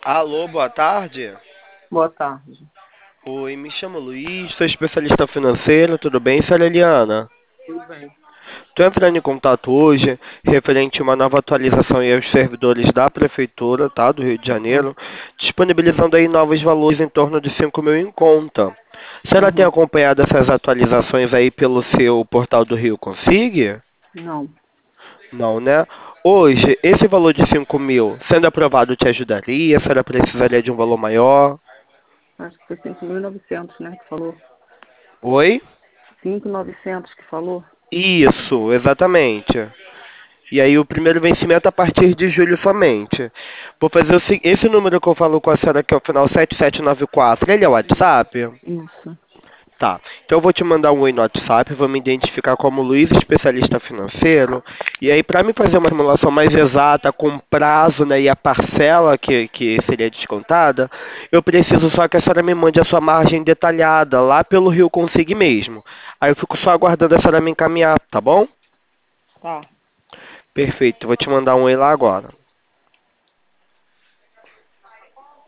Alô, boa tarde. Boa tarde. Oi, me chamo Luiz, sou especialista financeiro, tudo bem, senhora Eliana? Tudo bem. Estou entrando em contato hoje referente a uma nova atualização aí aos servidores da Prefeitura, tá, do Rio de Uhum. Janeiro, disponibilizando aí novos valores em torno de 5 mil em conta. A senhora tem Uhum. acompanhado essas atualizações aí pelo seu portal do Rio Consigue? Não, Não, né? Hoje, esse valor de 5 mil, sendo aprovado, te ajudaria? A senhora precisaria de um valor maior? acho que foi 5.900, né, que falou. Oi? 5.900 que falou. Isso, exatamente. E aí o primeiro vencimento a partir de julho somente. Vou fazer esse número que eu falo com a senhora que é o final 7794. Ele é o WhatsApp? Isso. Tá. Então eu vou te mandar um oi no WhatsApp, vou me identificar como Luiz, especialista financeiro. E aí para me fazer uma simulação mais exata, com prazo, né, e a parcela que seria descontada, eu preciso só que a senhora me mande a sua margem detalhada lá pelo Rio Consigo mesmo. Aí eu fico só aguardando a senhora me encaminhar, tá bom? Tá. Perfeito, vou te mandar um oi lá agora.